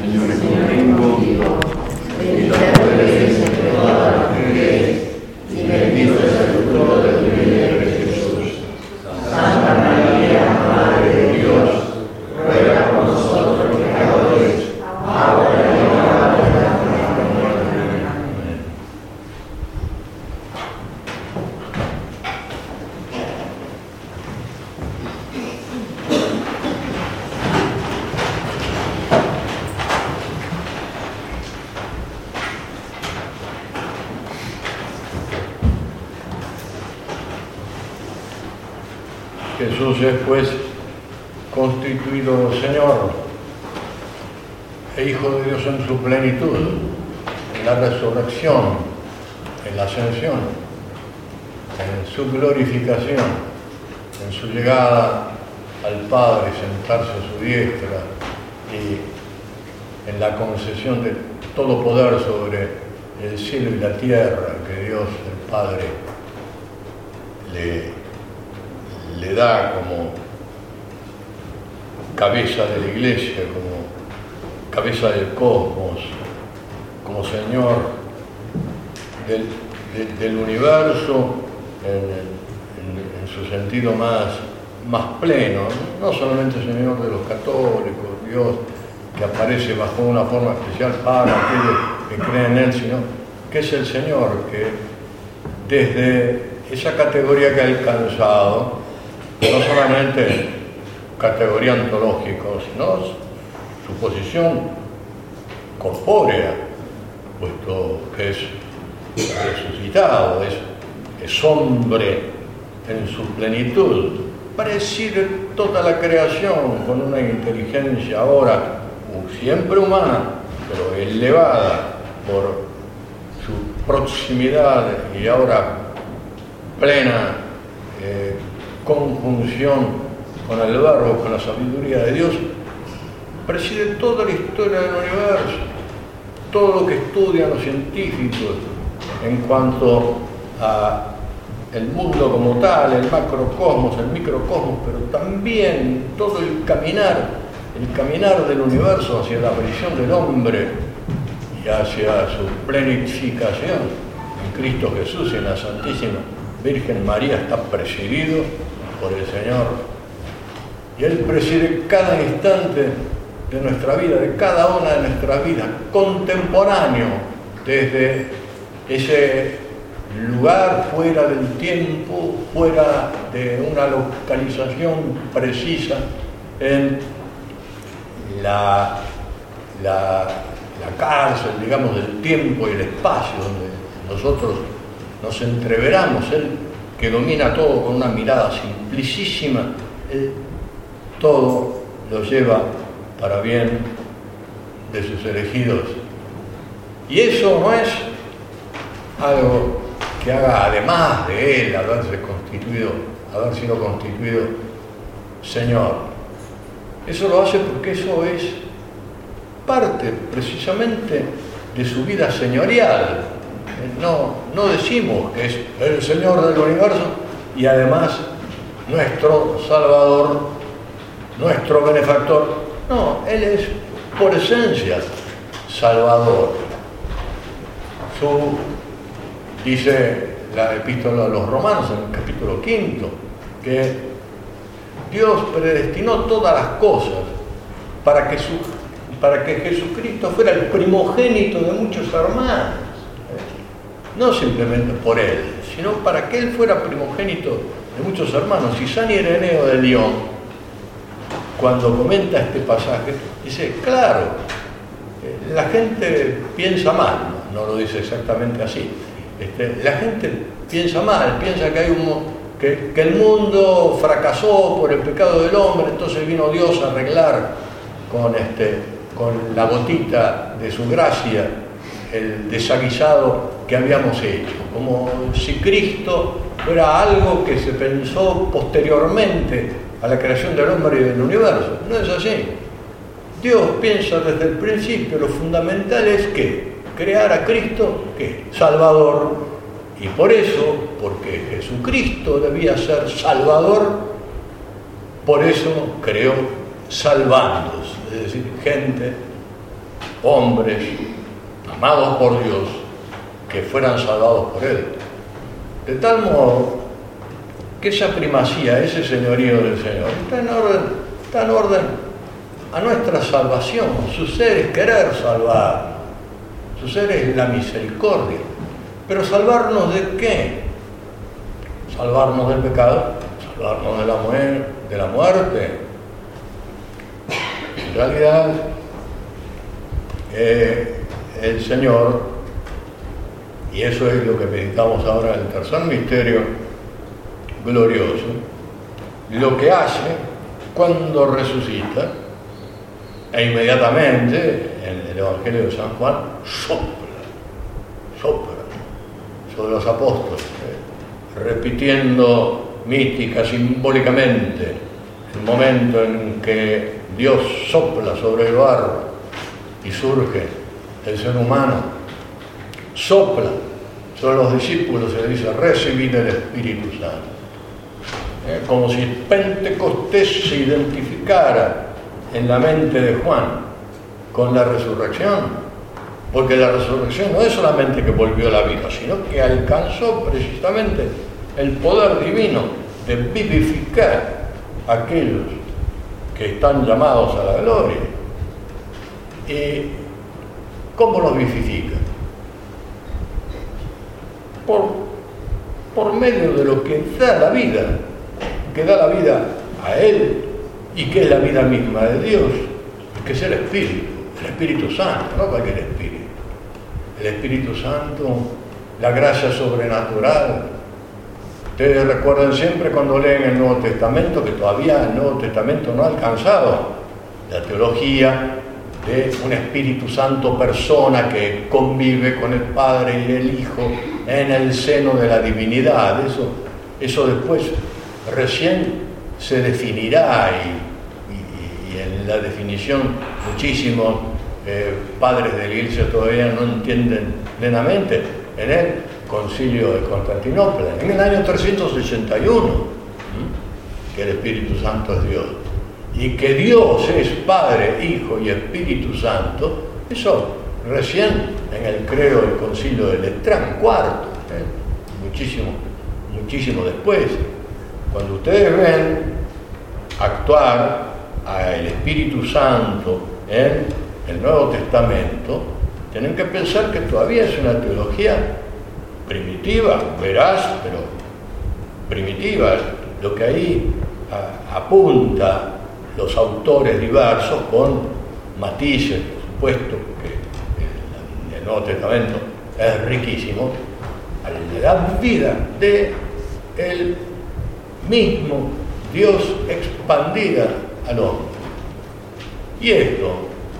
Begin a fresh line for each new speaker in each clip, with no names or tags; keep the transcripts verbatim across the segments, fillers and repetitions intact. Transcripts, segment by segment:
Señor es contigo. Bendita tú eres entre todas las mujeres, y bendito es el fruto de tu vientre, Jesús. Santa María, Madre de Dios, ruega por nosotros pecadores, ahora y en la hora de nuestra muerte. Amén.
Jesús es pues constituido Señor e Hijo de Dios en su plenitud, en la resurrección, en la ascensión, en su glorificación, en su llegada al Padre, sentarse a su diestra y en la concesión de todo poder sobre el cielo y la tierra que Dios el Padre le le da como cabeza de la iglesia, como cabeza del cosmos, como Señor del, de, del universo en, en, en su sentido más, más pleno, no solamente Señor de los católicos, Dios que aparece bajo una forma especial para aquellos que creen en Él, sino que es el Señor que desde esa categoría que ha alcanzado, no solamente categoría ontológica, sino su posición corpórea, puesto que es resucitado, es, es hombre en su plenitud, pareciera toda la creación con una inteligencia ahora siempre humana, pero elevada por su proximidad y ahora plena eh, conjunción con el verbo, con la sabiduría de Dios, preside toda la historia del universo, todo lo que estudian los científicos en cuanto a el mundo como tal, el macrocosmos, el microcosmos, pero también todo el caminar, el caminar del universo hacia la aparición del hombre y hacia su plenificación en Cristo Jesús y en la Santísima Virgen María está presidido por el Señor. Y Él preside cada instante de nuestra vida, de cada una de nuestras vidas, contemporáneo, desde ese lugar fuera del tiempo, fuera de una localización precisa en la, la, la cárcel, digamos, del tiempo y el espacio donde nosotros nos entreveramos. Él que domina todo con una mirada simplicísima, Él todo lo lleva para bien de sus elegidos. Y eso no es algo que haga además de Él haberse constituido, haber sido constituido Señor. Eso lo hace porque eso es parte precisamente de su vida señorial. No, no decimos que es el Señor del universo y además nuestro Salvador, nuestro benefactor. No, Él es por esencia Salvador. Su, dice la epístola a los Romanos en el capítulo quinto, que Dios predestinó todas las cosas para que, su, para que Jesucristo fuera el primogénito de muchos hermanos. No simplemente por Él, sino para que Él fuera primogénito de muchos hermanos. Y San Ireneo de Lyon, cuando comenta este pasaje, dice, claro, la gente piensa mal, no lo dice exactamente así, este, la gente piensa mal, piensa que, hay un, que, que el mundo fracasó por el pecado del hombre, entonces vino Dios a arreglar con, este, con la gotita de su gracia el desaguisado que habíamos hecho, como si Cristo fuera algo que se pensó posteriormente a la creación del hombre y del universo. No es así. Dios piensa desde el principio, lo fundamental es que crear a Cristo, ¿qué? Salvador. Y por eso, porque Jesucristo debía ser Salvador, por eso creó salvandos, es decir, gente hombres amados por Dios que fueran salvados por Él. De tal modo que esa primacía, ese señorío del Señor, está en orden, está en orden a nuestra salvación. Su ser es querer salvar, su ser es la misericordia. Pero ¿salvarnos de qué? Salvarnos del pecado, salvarnos de la, muer- de la muerte. En realidad, eh, el Señor, y eso es lo que meditamos ahora en el tercer misterio glorioso, lo que hace cuando resucita, e inmediatamente en el Evangelio de San Juan sopla, sopla sobre los apóstoles, eh, repitiendo mística, simbólicamente, el momento en que Dios sopla sobre el barro y surge el ser humano, sopla sobre los discípulos, se le dice: recibid el Espíritu Santo. Eh, como si Pentecostés se identificara en la mente de Juan con la resurrección, porque la resurrección no es solamente que volvió a la vida, sino que alcanzó precisamente el poder divino de vivificar a aquellos que están llamados a la gloria. ¿Y cómo los vivifica? Por, por medio de lo que da la vida, que da la vida a Él y que es la vida misma de Dios, que es el Espíritu, el Espíritu Santo, no cualquier Espíritu. El Espíritu Santo, la gracia sobrenatural. Ustedes recuerden siempre cuando leen el Nuevo Testamento que todavía el Nuevo Testamento no ha alcanzado la teología de un Espíritu Santo persona que convive con el Padre y el Hijo en el seno de la divinidad. Eso, eso después recién se definirá y, y, y en la definición muchísimos eh, padres de la Iglesia todavía no entienden plenamente. En el Concilio de Constantinopla, en el año trescientos sesenta y uno, ¿sí?, que el Espíritu Santo es Dios y que Dios es Padre, Hijo y Espíritu Santo, eso recién en el credo del Concilio de Letrán cuarto, ¿eh? muchísimo, muchísimo después. Cuando ustedes ven actuar al Espíritu Santo en el Nuevo Testamento, tienen que pensar que todavía es una teología primitiva, veraz, pero primitiva. Lo que ahí a, apunta los autores diversos con matices, por supuesto, que el, el Nuevo Testamento es riquísimo, le da vida de el mismo Dios expandida al hombre. Y esto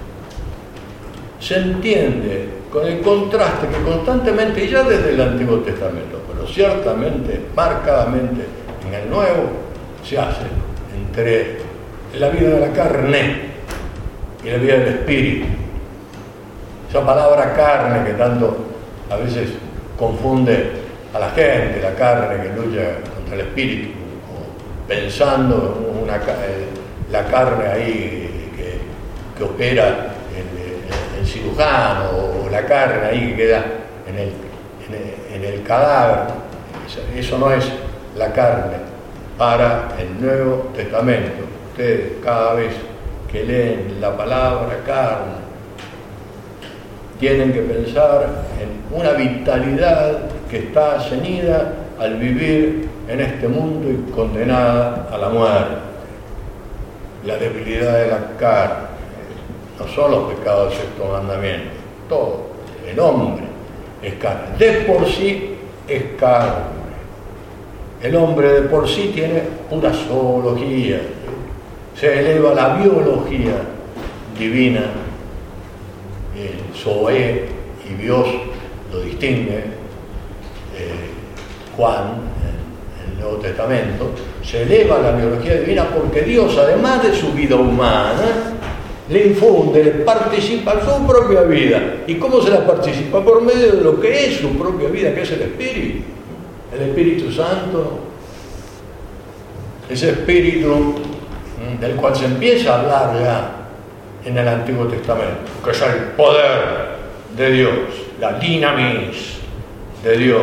se entiende con el contraste que constantemente, y ya desde el Antiguo Testamento, pero ciertamente, marcadamente en el Nuevo, se hace entre la vida de la carne y la vida del Espíritu. Esa palabra carne que tanto a veces confunde a la gente, la carne que lucha contra el Espíritu, o pensando una, eh, la carne ahí que, que opera el, el cirujano, o la carne ahí que queda en el, en el, en el cadáver. Eso, eso no es la carne para el Nuevo Testamento. Ustedes cada vez que leen la palabra carne tienen que pensar en una vitalidad que está ceñida al vivir en este mundo y condenada a la muerte. La debilidad de la carne, no son los pecados del sexto mandamiento, todo, el hombre es carne, de por sí es carne. El hombre de por sí tiene una zoología, se eleva la biología divina, el zoé y bios lo distingue eh, Juan en el Nuevo Testamento. Se eleva la biología divina porque Dios, además de su vida humana, le infunde, le participa su propia vida. ¿Y cómo se la participa? Por medio de lo que es su propia vida, que es el Espíritu. El Espíritu Santo, ese Espíritu del cual se empieza a hablar ya en el Antiguo Testamento, que es el poder de Dios, la dinamis de Dios,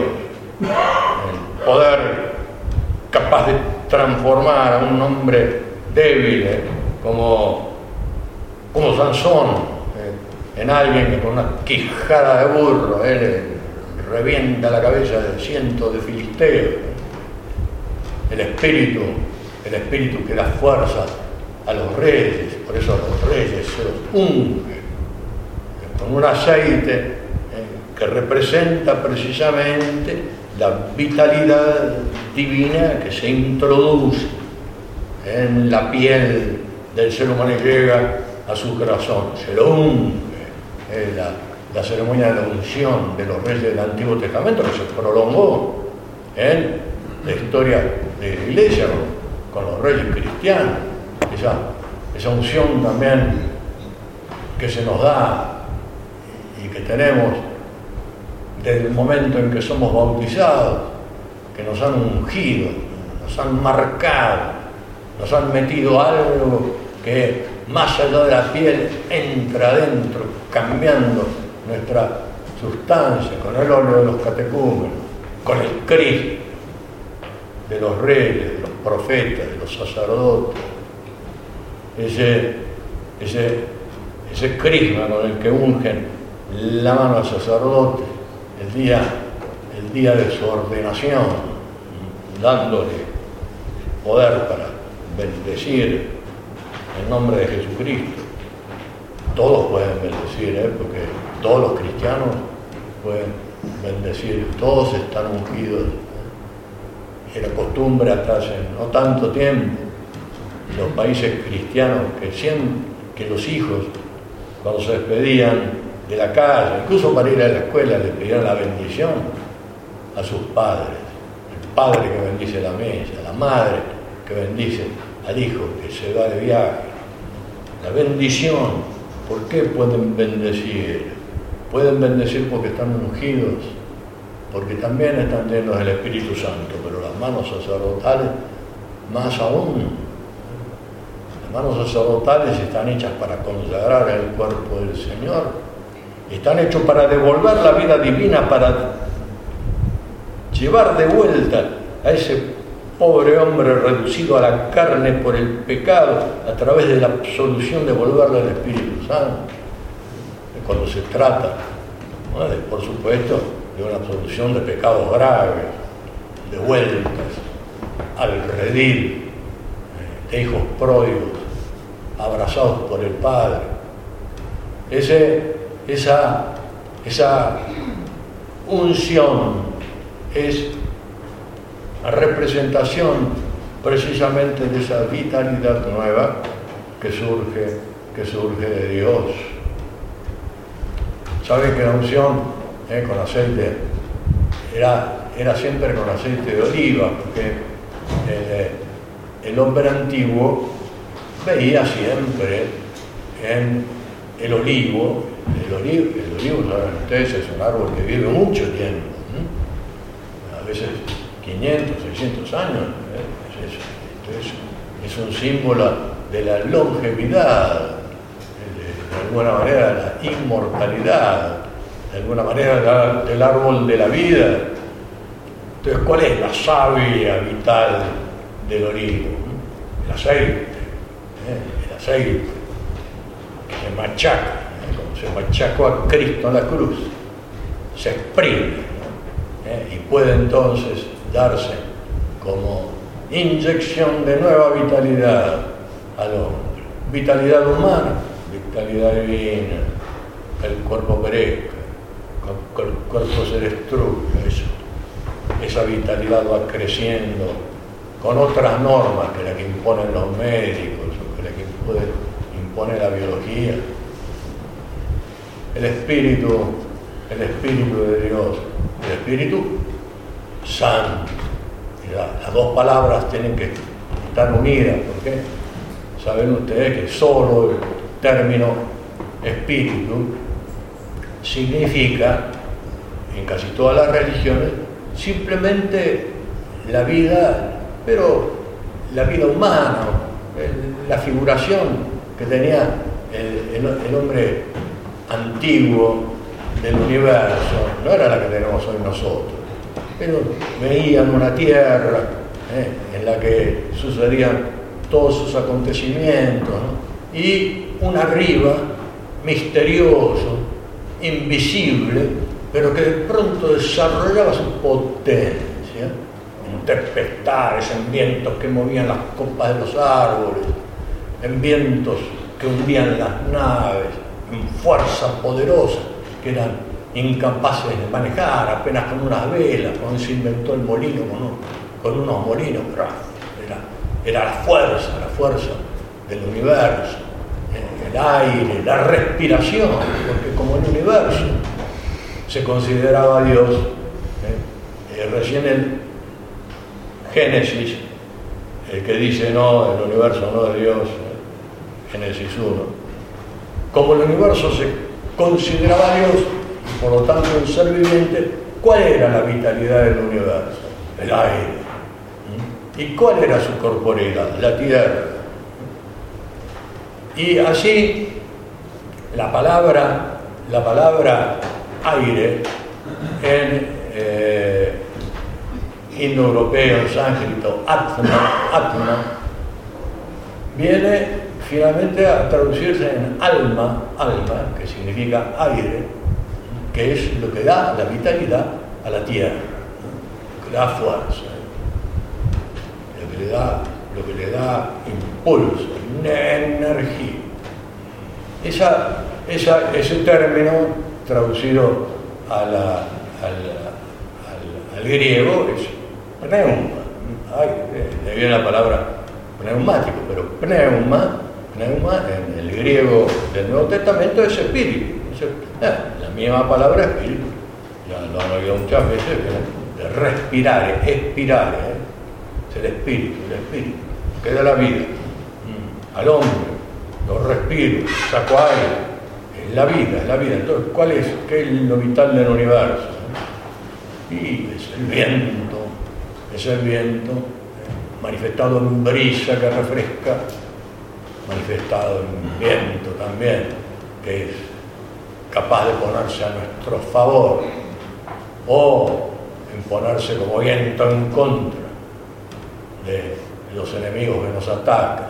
el poder capaz de transformar a un hombre débil, eh, como, como Sansón, eh, en alguien que con una quijada de burro eh, le revienta la cabeza de cientos de filisteos. El espíritu, el espíritu que da fuerza a los reyes, por eso a los reyes se los unge con un aceite eh, que representa precisamente la vitalidad divina que se introduce en la piel del ser humano y llega a su corazón, se lo unge. Eh, la, la ceremonia de la unción de los reyes del Antiguo Testamento, que se prolongó en la historia de la Iglesia con, con los reyes cristianos, esa, esa unción también que se nos da y que tenemos desde el momento en que somos bautizados, que nos han ungido, nos han marcado, nos han metido algo que más allá de la piel entra adentro, cambiando nuestra sustancia, con el óleo de los catecúmenos, con el Cristo de los reyes, de los profetas, de los sacerdotes, ese, ese, ese crisma con el que ungen la mano al sacerdote el día, el día de su ordenación, dándole poder para bendecir en nombre de Jesucristo. Todos pueden bendecir, ¿eh? Porque todos los cristianos pueden bendecir, todos están ungidos. Era costumbre hasta hace no tanto tiempo, en los países cristianos, que siempre que los hijos, cuando se despedían de la calle, incluso para ir a la escuela, le pedían la bendición a sus padres. El padre que bendice la mesa, la madre que bendice al hijo que se va de viaje. La bendición, ¿por qué pueden bendecir? Pueden bendecir porque están ungidos, porque también están llenos del Espíritu Santo, pero las manos sacerdotales más aún. Las manos sacerdotales están hechas para consagrar el cuerpo del Señor, están hechos para devolver la vida divina, para llevar de vuelta a ese pobre hombre reducido a la carne por el pecado, a través de la absolución, devolverle al Espíritu Santo. Cuando se trata, ¿no?, de, por supuesto, de una absolución de pecados graves, de vueltas al redil, de hijos pródigos, abrazados por el Padre. Ese, esa, esa unción es la representación precisamente de esa vitalidad nueva que surge, que surge de Dios. ¿Saben que la unción eh, con aceite era, era siempre con aceite de oliva? Porque el, el hombre antiguo veía siempre en el olivo, el olivo, el olivo, saben ustedes, es un árbol que vive mucho tiempo, ¿eh? A veces quinientos, seiscientos años, ¿eh? es, es, es un símbolo de la longevidad, de, de alguna manera de la inmortalidad, de alguna manera la, del árbol de la vida. Entonces, ¿cuál es la savia vital del olivo? El aceite, ¿eh? el aceite que se machaca, ¿eh? como se machacó a Cristo en la cruz, se exprime, ¿no? ¿eh? Y puede entonces darse como inyección de nueva vitalidad al hombre. Vitalidad humana, vitalidad divina, el cuerpo perezca, el cuerpo se destruya, eso. Esa vitalidad va creciendo con otras normas que la que imponen los médicos o que la que impone, impone la biología. El Espíritu, el Espíritu de Dios, el Espíritu Santo. Las dos palabras tienen que estar unidas, porque saben ustedes que solo el término espíritu significa, en casi todas las religiones, simplemente la vida, pero la vida humana, la figuración que tenía el, el, el hombre antiguo del universo no era la que tenemos hoy nosotros, pero veían una tierra eh, en la que sucedían todos sus acontecimientos, ¿no? Y un arriba misterioso, invisible, pero que de pronto desarrollaba su potencia en tempestades, en vientos que movían las copas de los árboles, en vientos que hundían las naves, en fuerzas poderosas que eran incapaces de manejar apenas con unas velas, cuando se inventó el molino con, un, con unos molinos, pero era, era la fuerza, la fuerza del universo, el aire, la respiración, porque como el universo se consideraba Dios, eh, eh, recién el Génesis, el que dice no, el universo no es Dios, eh, Génesis uno, como el universo se consideraba Dios, por lo tanto un ser viviente, ¿cuál era la vitalidad del universo? El aire. ¿Y cuál era su corporeidad? La tierra. Y así la palabra, la palabra aire en eh, indoeuropeo, en sánscrito, atma, atma, viene finalmente a traducirse en alma, alma, que significa aire, que es lo que da la vitalidad a la tierra, ¿no? Lo que le da fuerza, ¿eh? lo que le da, lo que le da impulso, energía. Esa, esa, ese término traducido a la, al, al, al griego es pneuma. Ay, le viene la palabra pneumático, pero pneuma, pneuma en el griego del Nuevo Testamento es espíritu. Es, eh, la misma palabra espíritu, ya lo han oído muchas veces, ¿eh? De respirar, expirar, ¿eh? Es el espíritu, el espíritu, que da la vida mm. al hombre, lo respiro, saco aire, es la vida, es la vida. Entonces, ¿cuál es? ¿Qué es lo vital del universo? Y es el viento, es el viento, manifestado en brisa que refresca, manifestado en viento también, que es capaz de ponerse a nuestro favor o en ponerse como viento en contra de los enemigos que nos atacan.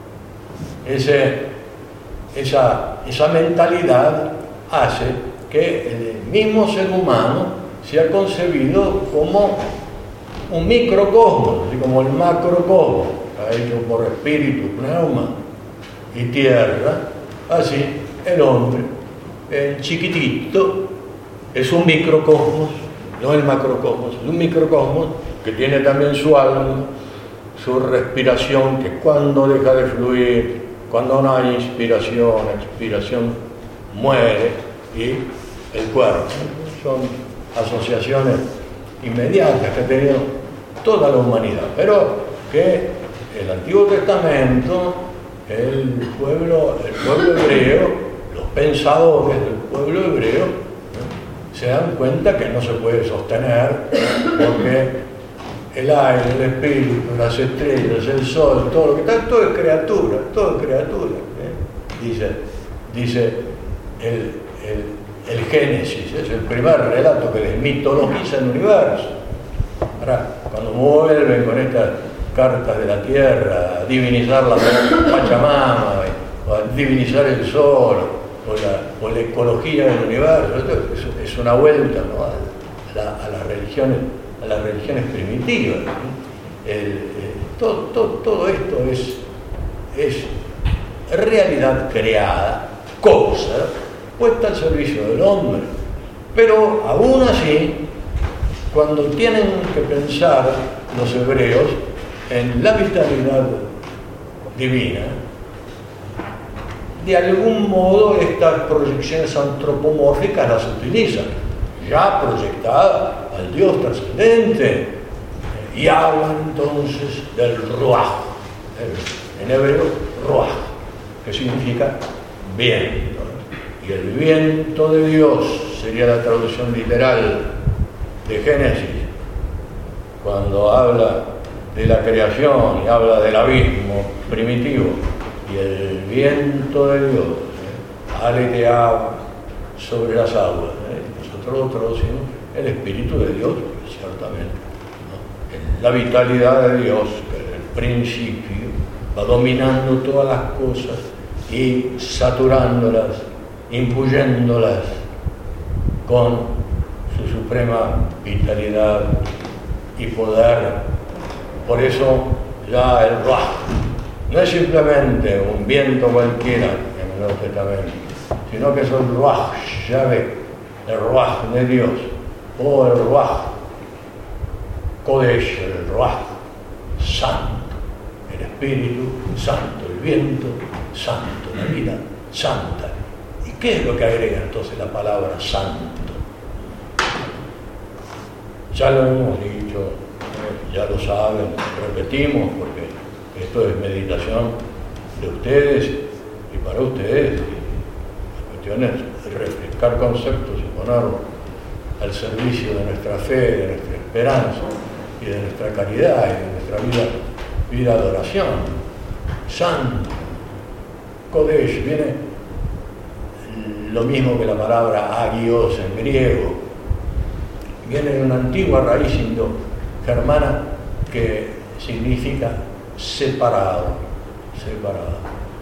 Ese, esa, esa mentalidad hace que el mismo ser humano sea concebido como un microcosmos, así como el macrocosmos, hecho por espíritu, pneuma y tierra. Así el hombre, el chiquitito, es un microcosmos, no el macrocosmos, es un microcosmos que tiene también su alma, su respiración, que cuando deja de fluir, cuando no hay inspiración, expiración, muere, y el cuerpo. Son asociaciones inmediatas que ha tenido toda la humanidad, pero que el Antiguo Testamento, el pueblo, el pueblo hebreo, los pensadores del pueblo hebreo, ¿no? se dan cuenta que no se puede sostener, porque el aire, el espíritu, las estrellas, el sol, todo lo que está, todo es criatura, todo es criatura. ¿eh? Dice, dice el, el, el Génesis, es el primer relato que desmitologiza el universo. Ahora, cuando vuelven con estas cartas de la tierra, a divinizar la Pachamama, o a divinizar el sol, o la, o la ecología del universo, esto es, es una vuelta, ¿no? a, la, a las religiones a las religiones primitivas. El, el, todo, todo, todo esto es, es realidad creada, cosa puesta al servicio del hombre. Pero aún así, cuando tienen que pensar los hebreos en la vitalidad divina, de algún modo estas proyecciones antropomórficas las utilizan, ya proyectadas al Dios trascendente, y hablan entonces del Ruach, en hebreo Ruach, que significa viento, y el viento de Dios sería la traducción literal de Génesis, cuando habla de la creación y habla del abismo primitivo, y el viento de Dios aleteaba sobre las aguas. ¿eh? Nosotros lo traducimos el Espíritu de Dios, ciertamente, ¿no? La vitalidad de Dios, que en el principio va dominando todas las cosas y saturándolas, imbuyéndolas con su suprema vitalidad y poder. Por eso ya el Ruach no es simplemente un viento cualquiera en el Nuevo Testamento, sino que es el Ruach Yahvé, el Ruach de Dios, o el Ruach Kodesh, el Ruach Santo, el Espíritu Santo, el viento santo, la vida santa. ¿Y qué es lo que agrega entonces la palabra santo? Ya lo hemos dicho, eh, ya lo saben, repetimos, porque esto es meditación de ustedes y para ustedes. La cuestión es refrescar conceptos y ponerlos al servicio de nuestra fe, de nuestra esperanza y de nuestra caridad y de nuestra vida, vida de oración. Santo, Kodesh, viene lo mismo que la palabra agios en griego, viene de una antigua raíz indo-germana que significa separado, separado.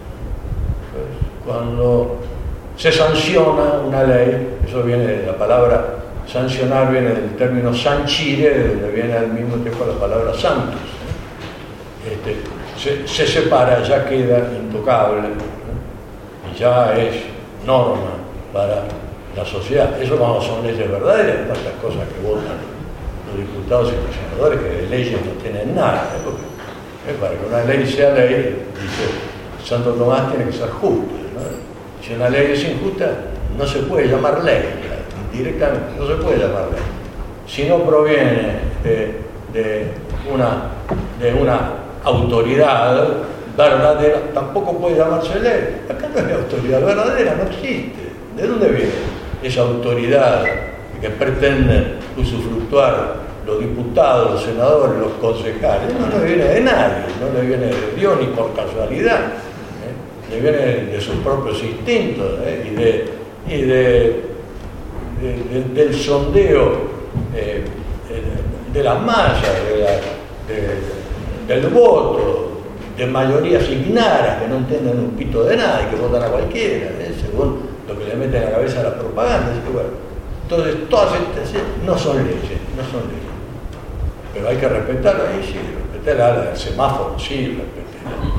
Pues, cuando se sanciona una ley, eso viene de la palabra sancionar, viene del término sancire, de donde viene al mismo tiempo la palabra santos. Este, se, se separa, ya queda intocable, ¿no? Y ya es norma para la sociedad. Eso cuando son leyes verdaderas, tantas cosas que votan los diputados y los senadores que de leyes no tienen nada, ¿eh? Porque, ¿eh? Para que una ley sea ley, dice Santo Tomás, tiene que ser justa, ¿no? Si una ley es injusta, no se puede llamar ley, directamente, no se puede llamar ley. Si no proviene de, de, una, de una autoridad verdadera, tampoco puede llamarse ley. Acá no hay autoridad verdadera, no existe. ¿De dónde viene esa autoridad que pretenden usufructuar los diputados, los senadores, los concejales? No le viene de nadie, no le viene de Dios ni por casualidad, ¿eh? Le viene de sus propios instintos, ¿eh? y, de, y de, de, de, del sondeo eh, de, de las masas, de la, de, del voto, de mayorías ignaras que no entienden un pito de nada y que votan a cualquiera, ¿eh? Según lo que le meten en la cabeza a la propaganda. Así que, bueno, entonces todas estas no son leyes, no son leyes. Pero hay que respetarla, ahí sí, respetarla, la del semáforo, sí, respetarla.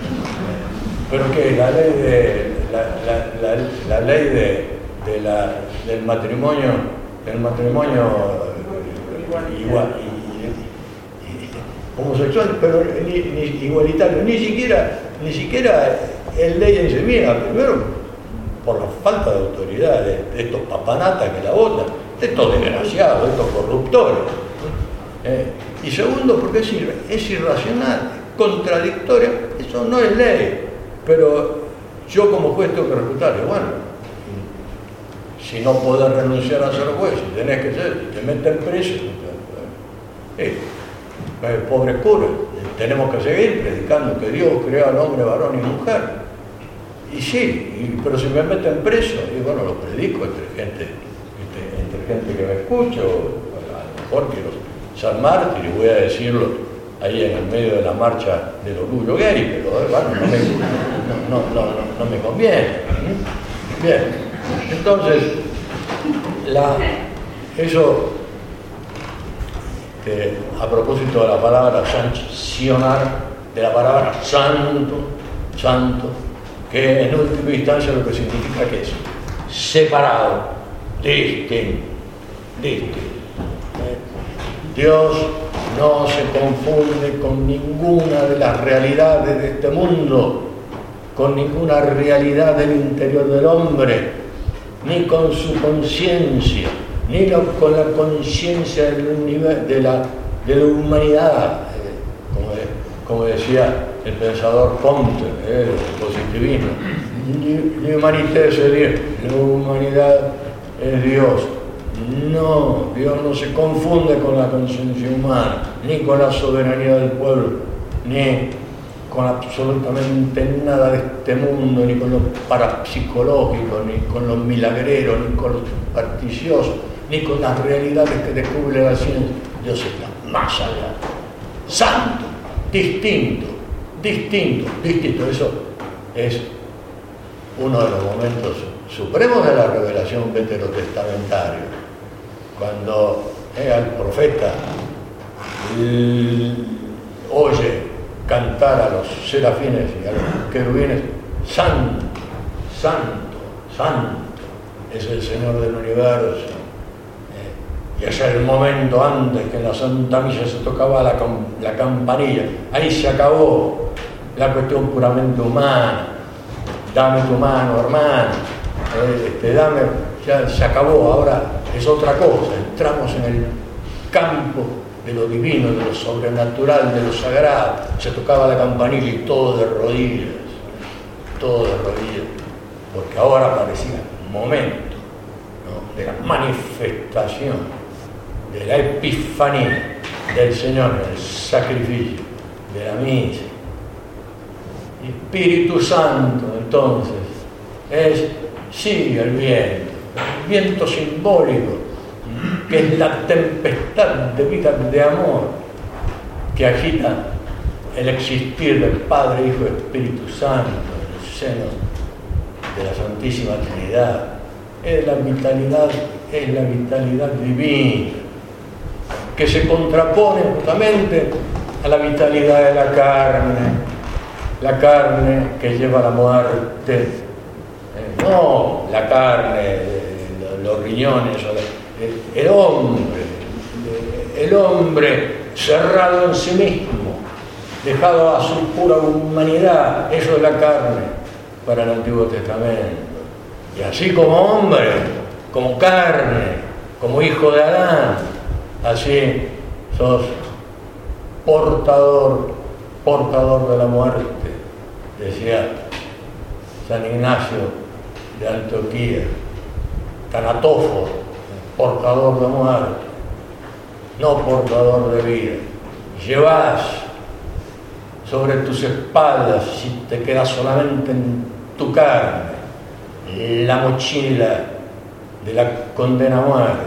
Pero que la ley de la, la, la, la ley de, de la, del matrimonio, del matrimonio igual, homosexual, pero ni, ni igualitario, ni siquiera, ni siquiera es ley en sí misma. Primero, por la falta de autoridad de, de estos papanatas que la votan, de estos desgraciados, de estos corruptores. Eh, y segundo, porque es, ir, es irracional, contradictoria, eso no es ley. Pero yo como juez tengo que respetarlo. Bueno, si no podés renunciar a ser juez, si tenés que ser, te meten preso. Eh, Eh, pobre cura, tenemos que seguir predicando que Dios creó al hombre, varón y mujer. Y sí, y, pero si me meten preso, y bueno, lo predico entre gente, entre, entre gente que me escucha, o a lo mejor quiero ser mártir y voy a decirlo ahí en el medio de la marcha del orgullo gay, pero bueno, no me, no, no, no, no, no me conviene. Bien, entonces, la, eso... Eh, a propósito de la palabra sancionar, de la palabra santo, santo, que en última instancia lo que significa que es separado, distinto, distinto. Eh, Dios no se confunde con ninguna de las realidades de este mundo, con ninguna realidad del interior del hombre, ni con su conciencia, ni la, con la conciencia de la, de la humanidad, eh, como, de, como decía el pensador Comte, eh, el positivismo. L'humanité es Dios, la humanidad es Dios. No, Dios no se confunde con la conciencia humana, ni con la soberanía del pueblo, ni con absolutamente nada de este mundo, ni con lo parapsicológico, ni con los milagreros, ni con los supersticiosos, ni con las realidades que descubre la ciencia. Dios está más allá, santo, distinto, distinto, distinto. Eso es uno de los momentos supremos de la revelación veterotestamentaria, cuando eh, al profeta el, oye cantar a los serafines y a los querubines: santo, santo, santo es el Señor del universo. Eh, y es el momento antes que en la Santa Misa se tocaba la, la campanilla. Ahí se acabó la cuestión puramente humana. Dame tu mano, hermano. Eh, este, dame, ya se acabó. Ahora es otra cosa. Entramos en el campo de lo divino, de lo sobrenatural, de lo sagrado. Se tocaba la campanilla y todo de rodillas, todo de rodillas, porque ahora parecía un momento, ¿no?, de la manifestación, de la epifanía del Señor, el sacrificio, de la misa. Espíritu Santo, entonces, es, sí, el viento, el viento simbólico, que es la tempestad de vida, de amor, que agita el existir del Padre, Hijo y Espíritu Santo en el seno de la Santísima Trinidad. Es la vitalidad, es la vitalidad divina, que se contrapone justamente a la vitalidad de la carne, la carne que lleva a la muerte, eh, no la carne, los riñones, o la, el hombre, el hombre cerrado en sí mismo, dejado a su pura humanidad. Eso es la carne para el Antiguo Testamento. Y así como hombre, como carne, como hijo de Adán, así sos portador, portador de la muerte, decía San Ignacio de Antioquía, tanatóforo, portador de muerte, no portador de vida. Llevas sobre tus espaldas, si te quedas solamente en tu carne, la mochila de la condena a muerte.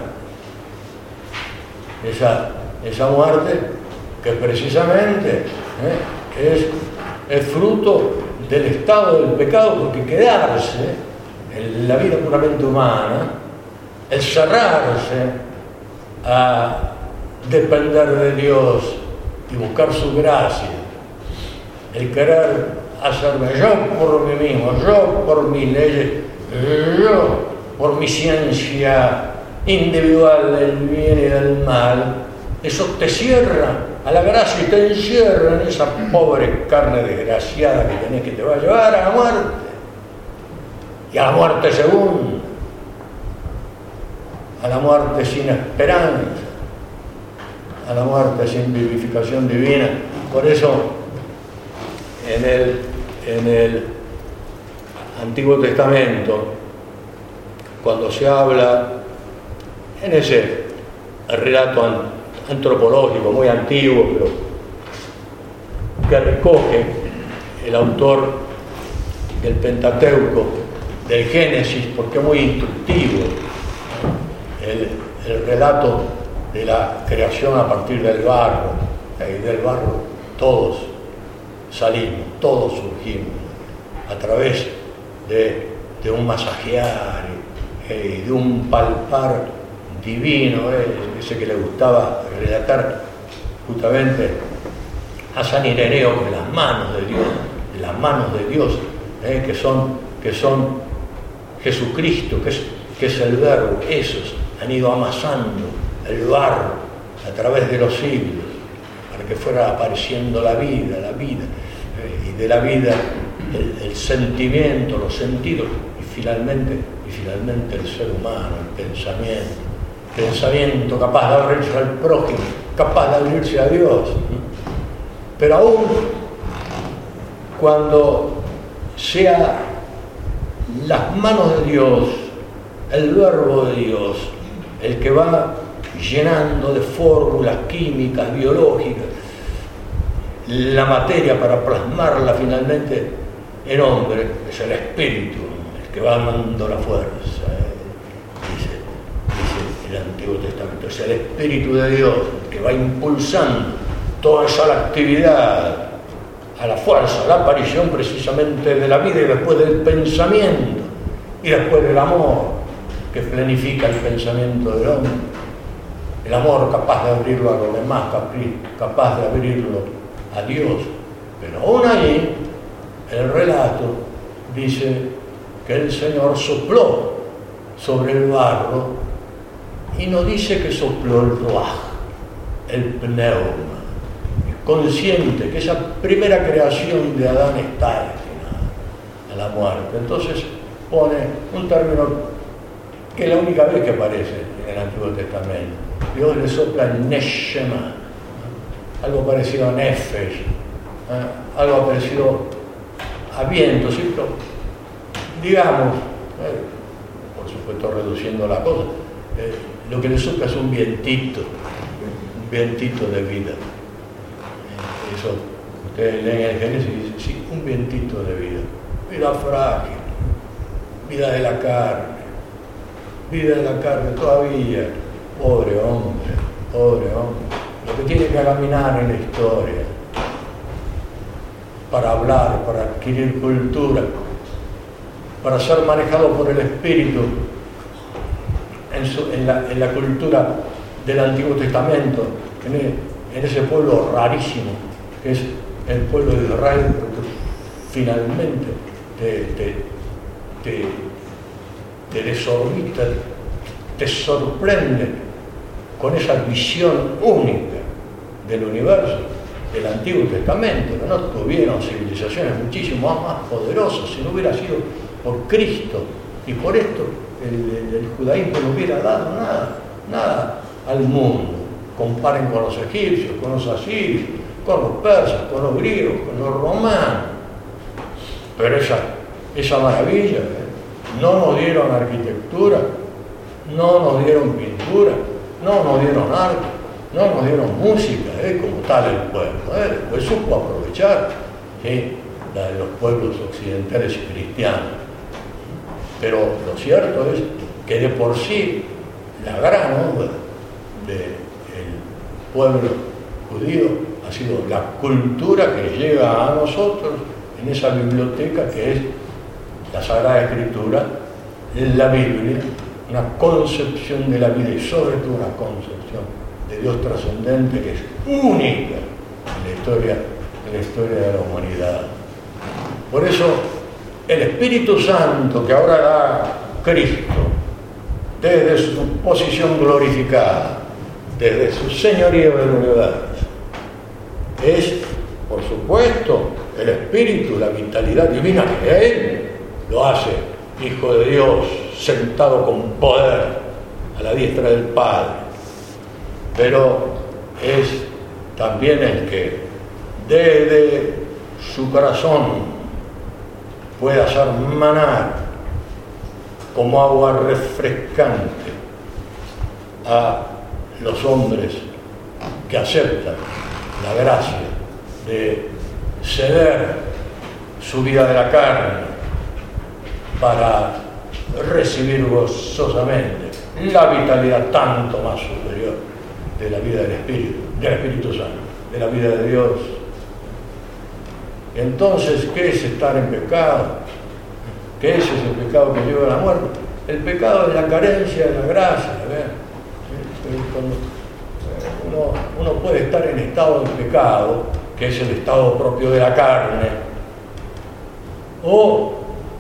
Esa, esa muerte que precisamente eh, es, es fruto del estado del pecado, porque quedarse en la vida puramente humana, el cerrarse a depender de Dios y buscar su gracia, el querer hacerme yo por mí mismo, yo por mis leyes, yo por mi ciencia individual del bien y del mal, eso te cierra a la gracia y te encierra en esa pobre carne desgraciada que tenés, que te va a llevar a la muerte, y a la muerte segunda, a la muerte sin esperanza, a la muerte sin vivificación divina. Por eso en el, en el Antiguo Testamento, cuando se habla en ese relato antropológico muy antiguo, pero que recoge el autor del Pentateuco, del Génesis, porque es muy instructivo el, el relato de la creación a partir del barro, y del barro todos salimos, todos surgimos a través de, de un masajear y de un palpar divino, eh, ese que le gustaba relatar justamente a San Ireneo, con las manos de Dios, las manos de Dios, eh, que son, que son Jesucristo, que es, que es el Verbo. Esos han ido amasando el barro a través de los siglos para que fuera apareciendo la vida, la vida, eh, y de la vida el, el sentimiento, los sentidos, y finalmente, y finalmente el ser humano, el pensamiento, pensamiento capaz de abrirse al prójimo, capaz de abrirse a Dios. Pero aún cuando sea las manos de Dios, el Verbo de Dios, el que va llenando de fórmulas químicas, biológicas, la materia para plasmarla finalmente en hombre, es el espíritu el que va dando la fuerza, eh, dice, dice el Antiguo Testamento. Es el Espíritu de Dios el que va impulsando toda esa actividad a la fuerza, a la aparición precisamente de la vida y después del pensamiento y después del amor que planifica el pensamiento del hombre. El amor capaz de abrirlo a los demás, capaz de abrirlo a Dios. Pero aún ahí, el relato dice que el Señor sopló sobre el barro y no dice que sopló el ruaj, el pneuma. Es consciente que esa primera creación de Adán está destinada a la muerte. Entonces pone un término que es la única vez que aparece en el Antiguo Testamento. Dios le sopla el neshama, algo parecido a nefesh, ¿eh? algo parecido a viento, ¿sí? Pero, digamos, eh, por supuesto reduciendo la cosa, eh, lo que le sopla es un vientito, un vientito de vida. Eh, eso, ustedes leen el Génesis y dicen, sí, un vientito de vida, vida frágil, vida de la carne, vida de la carne todavía. Pobre hombre, pobre hombre, lo que tiene que caminar en la historia para hablar, para adquirir cultura, para ser manejado por el Espíritu en, su, en, la, en la cultura del Antiguo Testamento, en, el, en ese pueblo rarísimo que es el pueblo de Israel, porque finalmente te, te, te, te desorbita, te sorprende con esa visión única del universo del Antiguo Testamento, que no tuvieron civilizaciones muchísimo más poderosas si no hubiera sido por Cristo, y por esto el, el, el judaísmo no hubiera dado nada, nada al mundo. Comparen con los egipcios, con los asirios, con los persas, con los griegos, con los romanos. Pero esa, esa maravilla, ¿eh? No nos dieron arquitectura, no nos dieron pintura, no nos dieron arte, no nos dieron música, ¿eh? Como tal el pueblo. ¿eh? Después supo aprovechar, ¿sí? La de los pueblos occidentales y cristianos. Pero lo cierto es que de por sí la gran obra del pueblo judío ha sido la cultura que llega a nosotros en esa biblioteca que es la Sagrada Escritura, la Biblia, una concepción de la vida y sobre todo una concepción de Dios trascendente que es única en la historia, en la historia de la humanidad. Por eso el Espíritu Santo que ahora da Cristo desde su posición glorificada, desde su señorío del universo, es, por supuesto, el Espíritu, la vitalidad divina que Él lo hace Hijo de Dios, sentado con poder a la diestra del Padre. Pero es también el que desde su corazón puede hacer manar como agua refrescante a los hombres que aceptan la gracia de ceder su vida de la carne para recibir gozosamente la vitalidad tanto más superior de la vida del Espíritu, del Espíritu Santo, de la vida de Dios. Entonces, ¿qué es estar en pecado? ¿Qué es ese pecado que lleva a la muerte? El pecado es la carencia de la gracia. Cuando uno, uno puede estar en estado de pecado, que es el estado propio de la carne, o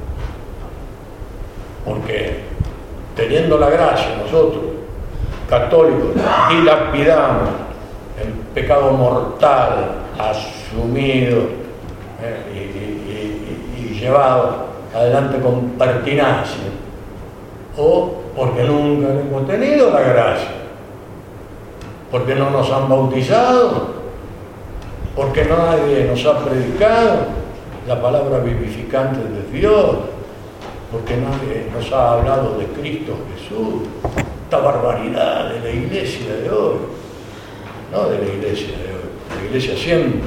porque teniendo la gracia nosotros, católicos, dilapidamos el pecado mortal asumido eh, y, y, y, y llevado adelante con pertinacia, o porque nunca hemos tenido la gracia, porque no nos han bautizado, porque nadie nos ha predicado la palabra vivificante de Dios, porque nadie nos ha hablado de Cristo Jesús, esta barbaridad de la iglesia de hoy, no de la iglesia de hoy, la iglesia siempre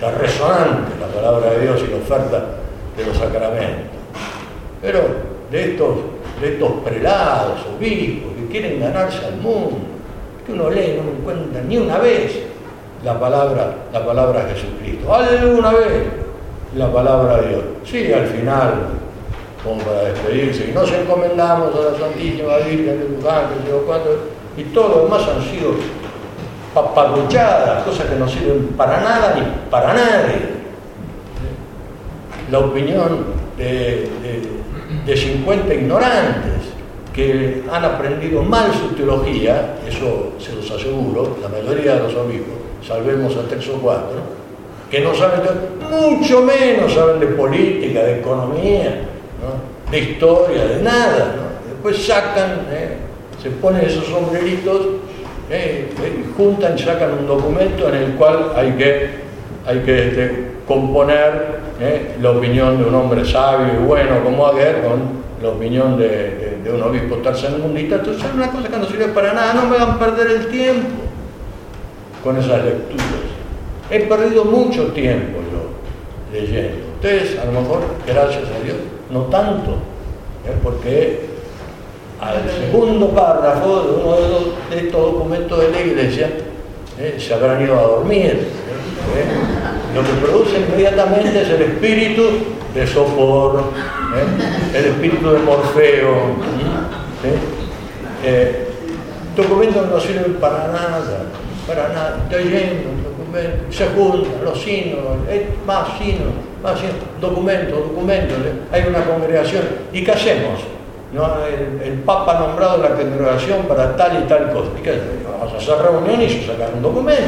está resonante la palabra de Dios y la oferta de los sacramentos. Pero de estos, de estos prelados, obispos, que quieren ganarse al mundo, que uno lee y no encuentra ni una vez la palabra, la palabra Jesucristo. Alguna vez la palabra de Dios. Sí, al final, como para despedirse, y nos encomendamos a la Santísima Virgen de Luján, que yo cuánto, y todo lo demás han sido paparruchadas, cosas que no sirven para nada ni para nadie. La opinión de, de, de cincuenta ignorantes que han aprendido mal su teología, eso se los aseguro, la mayoría de los obispos, salvemos a tres o cuatro, que no saben, mucho menos saben de política, de economía, ¿no?, de historia, de nada, ¿no? Después sacan, ¿eh? se ponen esos sombreritos, ¿eh? y juntan, sacan un documento en el cual hay que, hay que este, componer ¿eh? la opinión de un hombre sabio y bueno como Aguer con la opinión de, de, de un obispo tercermundista. Entonces es una cosa que no sirve para nada, no me hagan perder el tiempo con esas lecturas. He perdido mucho tiempo yo leyendo. Ustedes, a lo mejor, gracias a Dios, no tanto, ¿eh? porque al segundo párrafo de uno de, los, de estos documentos de la Iglesia ¿eh? se habrán ido a dormir. ¿eh? Lo que produce inmediatamente es el espíritu de Sopor, ¿eh? el espíritu de Morfeo. ¿eh? Eh, documentos no sirven para nada, para nada. Estoy leyendo un documento, se juntan los sínodos, eh, más sínodos, más sínodos, documentos, documentos. ¿eh? Hay una congregación. ¿Y qué hacemos? ¿No? El, el Papa ha nombrado la congregación para tal y tal cosa. ¿Y qué? Vamos a hacer reuniones y sacar un documento.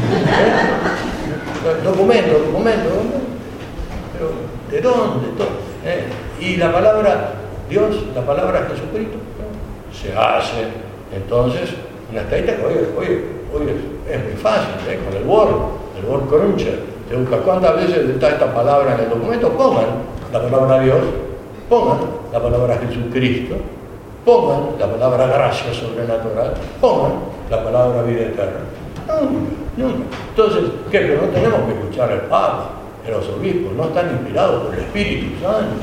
¿eh? Documento, documento, documento. Pero, ¿de dónde? ¿Eh? Y la palabra Dios, la palabra Jesucristo, ¿no? se hace. Entonces, una estadita que hoy, hoy, hoy es, es muy fácil, ¿eh? con el Word, el Word Cruncher. Te buscas cuántas veces está esta palabra en el documento, pongan la palabra Dios, pongan la palabra Jesucristo, pongan la palabra gracia sobrenatural, pongan la palabra vida eterna. No, no. Entonces, ¿qué? Pero no tenemos que escuchar al Papa, a los obispos, no están inspirados por el Espíritu Santo.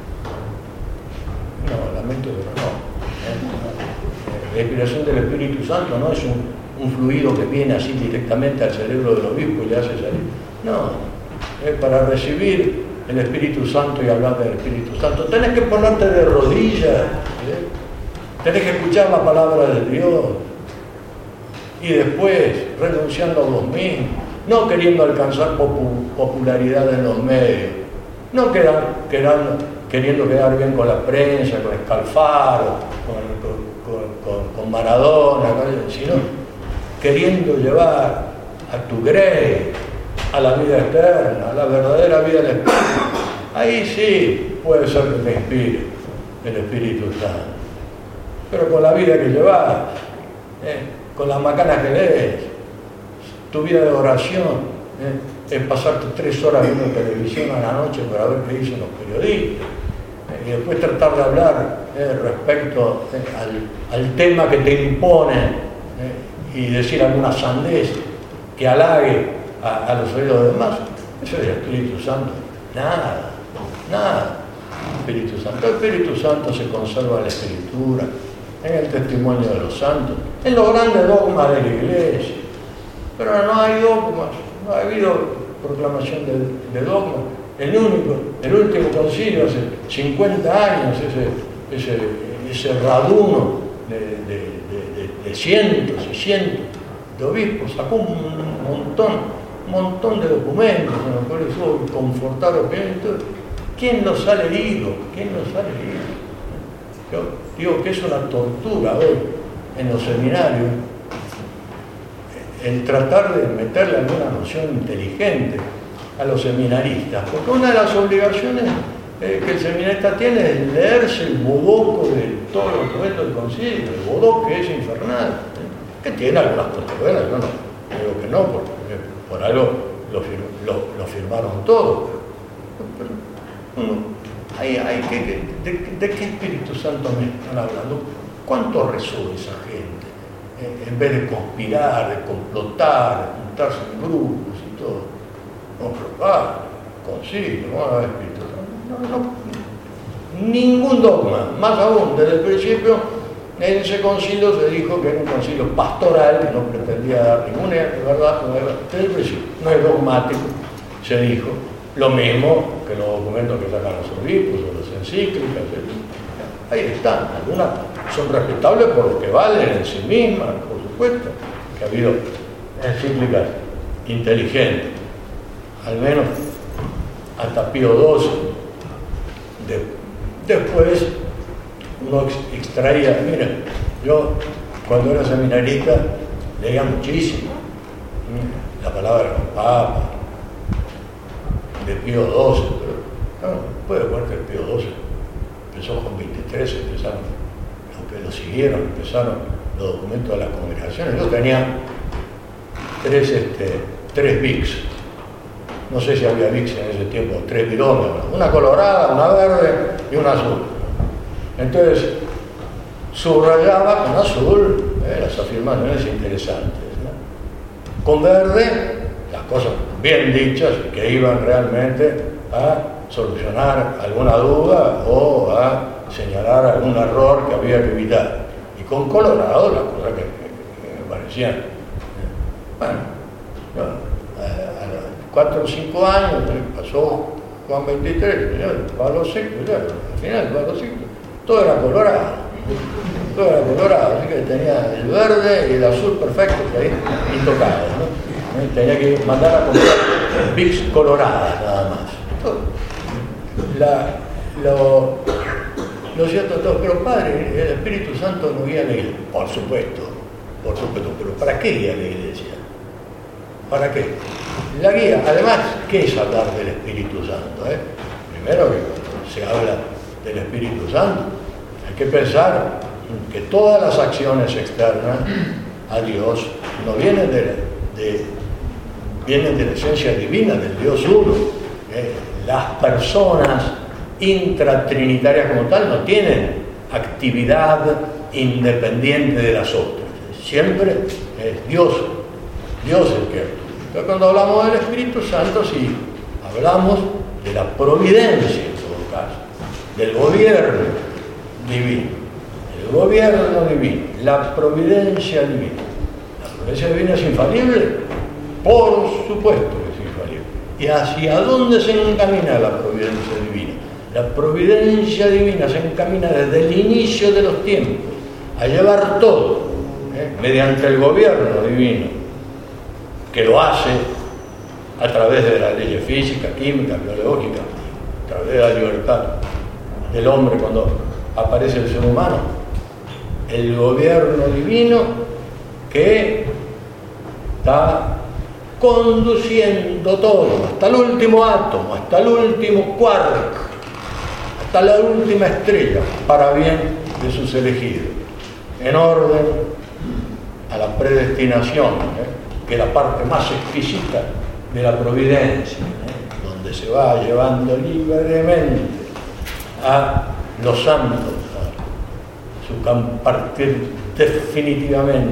No, lamento, pero no. La inspiración del Espíritu Santo no es un, un fluido que viene así directamente al cerebro del obispo y le hace salir. No, es para recibir el Espíritu Santo y hablar del Espíritu Santo. Tenés que ponerte de rodillas, ¿eh? Tenés que escuchar la palabra de Dios. Y después, renunciando a vos mismos, no queriendo alcanzar popu popularidad en los medios, no quedar, quedando, queriendo quedar bien con la prensa, con Scalfaro, con, con, con, con Maradona, sino queriendo llevar a tu grey, a la vida eterna, a la verdadera vida del Espíritu. Ahí sí puede ser que te inspire el Espíritu Santo. Pero con la vida que llevas, ¿eh? con las macanas que lees, tu vida de oración, ¿eh? es pasarte tres horas viendo televisión a la noche para ver qué dicen los periodistas, ¿eh? y después tratar de hablar ¿eh? respecto ¿eh? al, al tema que te impone ¿eh? y decir alguna sandez que halague a, a los oídos demás. Eso es el Espíritu Santo. Nada, nada. Espíritu Santo. El Espíritu Santo se conserva en la Escritura, en el testimonio de los santos, en los grandes dogmas de la Iglesia. Pero no hay dogmas, no ha habido proclamación de, de dogmas. El único, el último concilio hace cincuenta años, ese, ese, ese raduno de, de, de, de, de cientos y cientos de obispos sacó un montón, un montón de documentos en los cuales hubo que confortar opiniones. ¿Quién los ha leído? ¿Quién los ha leído? Yo digo que es una tortura hoy en los seminarios el tratar de meterle alguna noción inteligente a los seminaristas, porque una de las obligaciones eh, que el seminarista tiene es leerse el bodoco de todos los documentos del concilio, el bodoco que es infernal, ¿eh? que tiene algunas cosas buenas, yo no digo que no, porque por algo lo, fir lo, lo firmaron todos, pero, pero uno, hay, hay que, de, de qué Espíritu Santo me están hablando? ¿Cuánto rezó esa gente? Eh, en vez de conspirar, de complotar, de juntarse en grupos y todo. No, pero padre, concilio, ¿cómo va a haber Espíritu Santo? No, no, ningún dogma, más aún, desde el principio, en ese concilio se dijo que era un concilio pastoral, que no pretendía dar ninguna verdad, desde el principio, no es dogmático, se dijo. Lo mismo que los documentos que sacan los obispos o las encíclicas. Ahí están, algunas son respetables por lo que valen en sí mismas, por supuesto, que ha habido encíclicas inteligentes, al menos hasta Pío doce. De, después uno extraía, mira, yo cuando era seminarista leía muchísimo la palabra de los papas, de Pío doce, pero no, después de muerte de Pío doce empezó con veintitrés, empezaron, aunque lo siguieron, empezaron los documentos de las congregaciones. Yo tenía tres, este, tres V I Cs, no sé si había V I Cs en ese tiempo, tres bidones, una colorada, una verde y una azul. Entonces subrayaba con azul eh, las afirmaciones interesantes, ¿no? Con verde las cosas bien dichas que iban realmente a solucionar alguna duda o a señalar algún error que había que evitar. Y con colorado las cosas que, que, que me parecían. Bueno, no, a, a los cuatro o cinco años pasó Juan veintitrés, Pablo sexto, ya, al final Pablo sexto, todo era colorado, todo era colorado, así que tenía el verde y el azul perfecto ahí, intocados, ¿no? Tenía que mandar a comprar V I Cs coloradas nada más. La, lo, lo cierto todo, pero padre, el Espíritu Santo no guía a la iglesia. Por supuesto, por supuesto, pero ¿para qué guía a la iglesia? ¿Para qué? La guía, además, ¿qué es hablar del Espíritu Santo? Eh? Primero que cuando se habla del Espíritu Santo, hay que pensar que todas las acciones externas a Dios no vienen de, de, vienen de la esencia divina, del Dios uno. Eh, las personas intratrinitarias como tal no tienen actividad independiente de las otras. Siempre es Dios, Dios el que actúa. Entonces, cuando hablamos del Espíritu Santo, sí, hablamos de la providencia en todo caso, del gobierno divino, el gobierno divino, la providencia divina. ¿La providencia divina es infalible? Por supuesto que es infalible. ¿Y hacia dónde se encamina la providencia divina? La providencia divina se encamina desde el inicio de los tiempos a llevar todo, ¿eh? mediante el gobierno divino, que lo hace a través de las leyes físicas, químicas, biológicas, a través de la libertad del hombre cuando aparece el ser humano. El gobierno divino que está conduciendo todo, hasta el último átomo, hasta el último quark, hasta la última estrella, para bien de sus elegidos, en orden a la predestinación, ¿eh? que es la parte más exquisita de la providencia, ¿eh? donde se va llevando libremente a los santos a su compartir definitivamente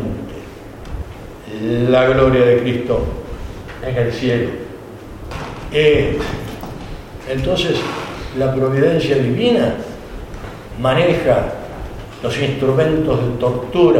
la gloria de Cristo en el cielo. Eh, entonces, la providencia divina maneja los instrumentos de tortura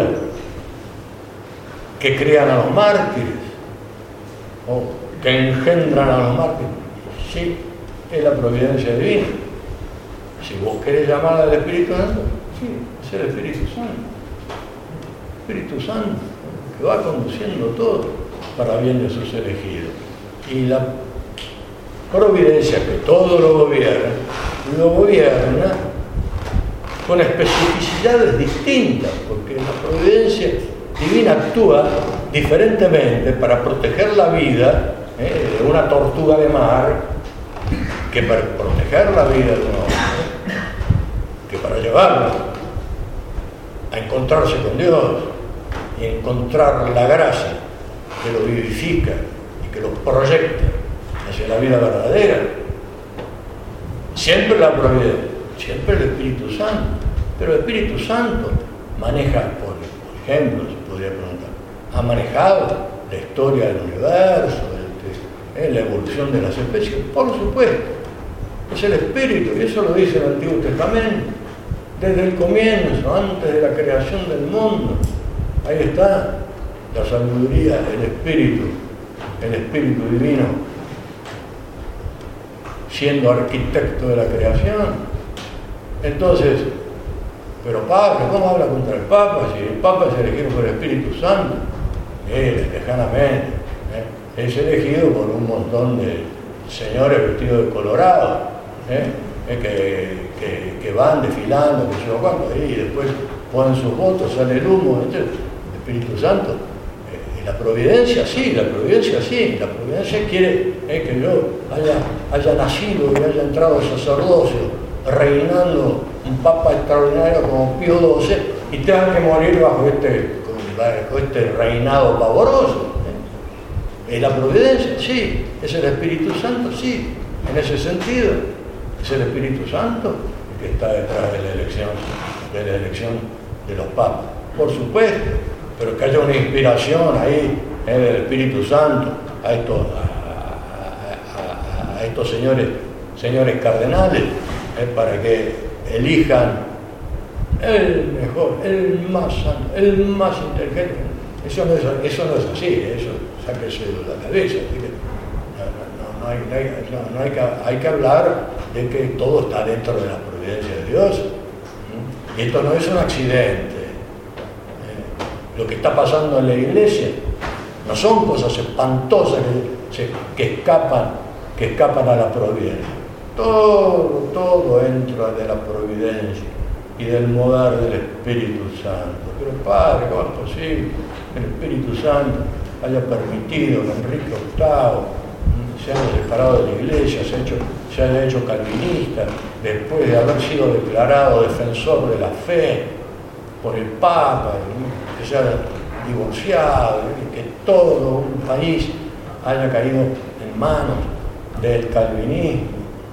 que crean a los mártires o que engendran a los mártires. Sí, es la providencia divina. Si vos querés llamar al Espíritu Santo, sí, es el Espíritu Santo. El Espíritu Santo, que va conduciendo todo para bien de sus elegidos. Y la providencia que todo lo gobierna, lo gobierna con especificidades distintas, porque la providencia divina actúa diferentemente para proteger la vida eh, de una tortuga de mar que para proteger la vida de un hombre, que para llevarlo a encontrarse con Dios y encontrar la gracia que lo vivifica y que lo proyecta hacia la vida verdadera. Siempre la providencia, siempre el Espíritu Santo, pero el Espíritu Santo maneja, por, por ejemplo, se podría preguntar, ha manejado la historia del universo, ¿eh? La evolución de las especies, por supuesto, es el espíritu, y eso lo dice el Antiguo Testamento, desde el comienzo, antes de la creación del mundo. Ahí está la sabiduría, el espíritu, el espíritu divino, siendo arquitecto de la creación. Entonces, pero Padre, ¿cómo habla contra el Papa? Si el Papa es elegido por el Espíritu Santo, él, lejanamente, ¿eh? es elegido por un montón de señores vestidos de colorado, ¿eh? ¿Eh? Que, que, que van desfilando, que yo cuánto, y después ponen sus votos, sale el humo, ¿sí? El Espíritu Santo. Eh, la providencia sí, la providencia sí, la providencia quiere eh, que yo haya, haya nacido y haya entrado al sacerdocio, reinando un papa extraordinario como Pío doce, y tengan que morir bajo este, bajo este reinado pavoroso. ¿Es la providencia? Sí. ¿Es el Espíritu Santo? Sí. En ese sentido, es el Espíritu Santo el que está detrás de la elección, de la elección de los papas. Por supuesto, pero que haya una inspiración ahí ¿eh? del Espíritu Santo a estos, a, a, a, a estos señores, señores cardenales, ¿eh? para que elijan el mejor, el más santo, el más inteligente. Eso no es, eso no es así, eso sáquese de la cabeza. No, no, hay, no, hay, no, no hay, que, hay que hablar de que todo está dentro de la providencia de Dios. Y esto no es un accidente. Lo que está pasando en la iglesia no son cosas espantosas que, se, que, escapan, que escapan a la providencia. Todo, todo entra de la providencia y del mover del Espíritu Santo. Pero Padre, ¿cómo es posible que el Espíritu Santo haya permitido que Enrique octavo se haya separado de la iglesia, se, hecho, se haya hecho calvinista, después de haber sido declarado defensor de la fe por el Papa, que se haya divorciado, que todo un país haya caído en manos del calvinismo?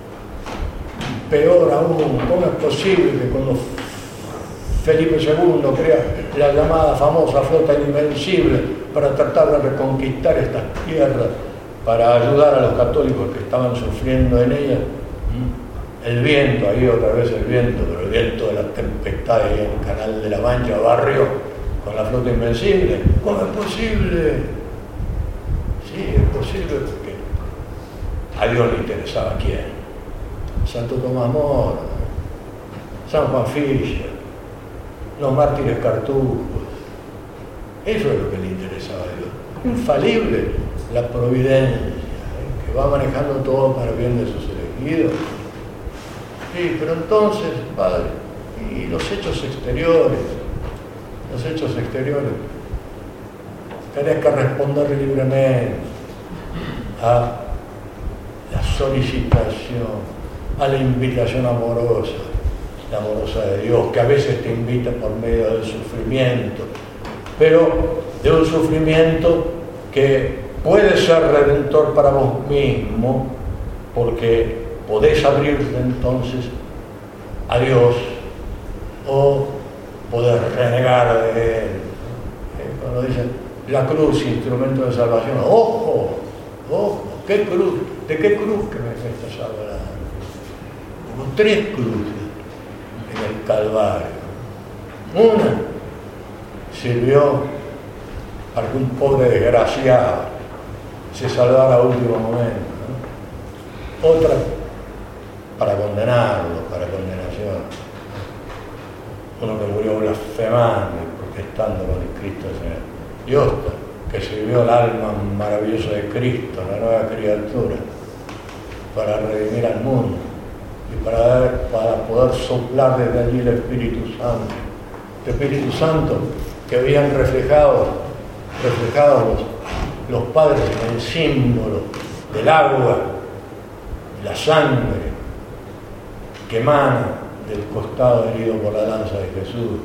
Peor aún, ¿cómo es posible que cuando Felipe segundo crea la llamada famosa flota invencible para tratar de reconquistar estas tierras, para ayudar a los católicos que estaban sufriendo en ellas, el viento, ahí otra vez el viento, pero el viento de la tempestad ahí en el Canal de la Mancha, barrio, con la flota invencible? ¿Cómo es posible? Sí, es posible porque a Dios le interesaba quién. Santo Tomás Moro, San Juan Fischer, los mártires cartujos. Eso es lo que le interesaba a Dios. Infalible la providencia, ¿eh? que va manejando todo para bien de sus elegidos. Sí, pero entonces, Padre, y los hechos exteriores, los hechos exteriores, tenés que responder libremente a la solicitación, a la invitación amorosa, la amorosa de Dios, que a veces te invita por medio del sufrimiento, pero de un sufrimiento que puede ser redentor para vos mismo, porque podés abrirte entonces a Dios o podés renegar de Él. Cuando dicen la cruz, instrumento de salvación, ojo, ojo, ¿qué cruz? ¿De qué cruz que me estás hablando? Hubo tres cruces en el Calvario. Una sirvió para que un pobre desgraciado se salvara a último momento, ¿no? Otra para condenarlo, para condenación. Uno que murió blasfemando y protestando con el Cristo Señor. Y otra que sirvió el alma maravillosa de Cristo, la nueva criatura, para redimir al mundo y para, para poder soplar desde allí el Espíritu Santo. El Espíritu Santo que habían reflejado, reflejado los, los padres en el símbolo del agua, la sangre que emana del costado herido por la lanza de Jesús.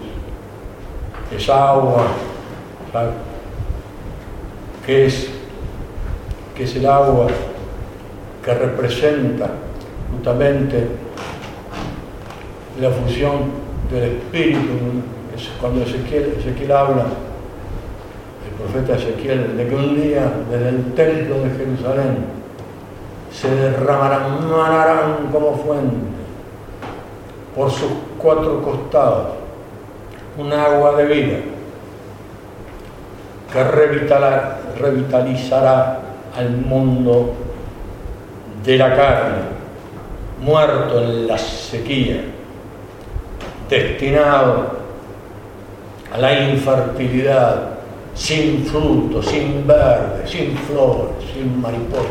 Esa agua, ¿sabes? que es, que es el agua que representa justamente la fusión del Espíritu. Cuando Ezequiel, Ezequiel habla, el profeta Ezequiel, de que un día desde el templo de Jerusalén se derramarán, manarán como fuente por sus cuatro costados, un agua de vida que revitalar, revitalizará al mundo de la carne, muerto en la sequía, destinado a la infertilidad, sin fruto, sin verde, sin flores, sin mariposas,